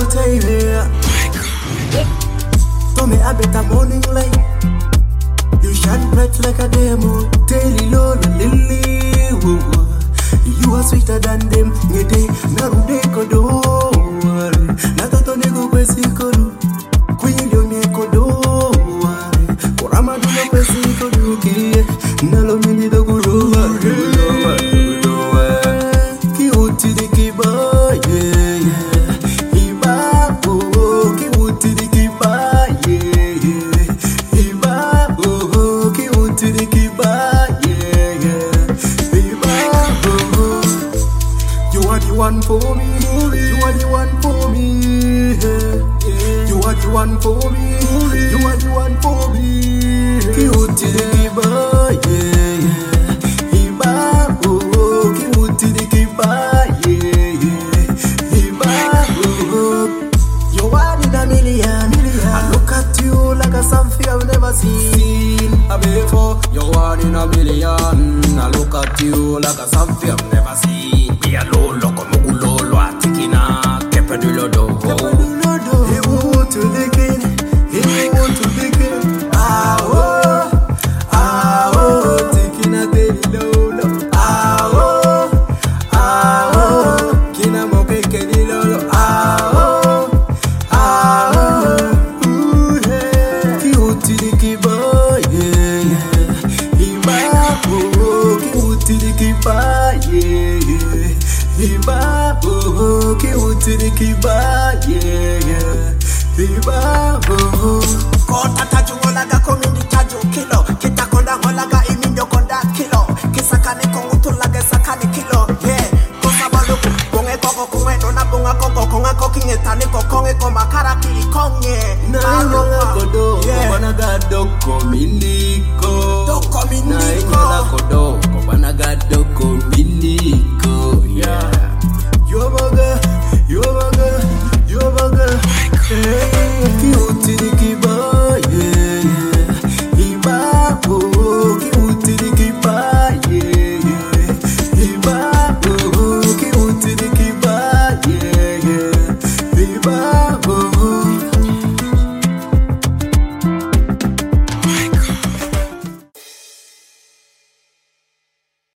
To me a better morning light. You shine bright like a demo. Daily Lord Lily. You are sweeter than them. Yete narude kodo. Natoto nego kwesi kodu. Kwilio ne kodo. Korama duno kwesi kodu kiye. Nalo mini doguro. Ki uti di kiba. One for me, you are the one for me. You are the one for me, you are the one for me. Cute Kiba, Hiba, oh, cute Kiba, Hiba, oh. You are in a million. I look at you like a something I've never seen before. You are in a million. I look at you like a something I've never seen. Be alone, look. He want to begin, he want to begin. Ah oh, taking a day lolo. Ah oh, kina moke kedi lolo. Ah oh, yeah. Ki uti di kiba, yeah. Hiba oh, ki uti di kiba, yeah. Hiba oh, ki uti di kiba, yeah. Hiba oh. Kota taju ngolaga komindi taju kilo. Kita konda ngolaga iminyo konda kilo. Kisakane kongu tulage sakane kilo. Yeah. Kosa baluku bonge koko kunge dona bonga koko konga kokinge tani kokonge koma karaki ikonge. Na ngolaga kodo, yeah. Wana ga doko miniko. Doko miniko.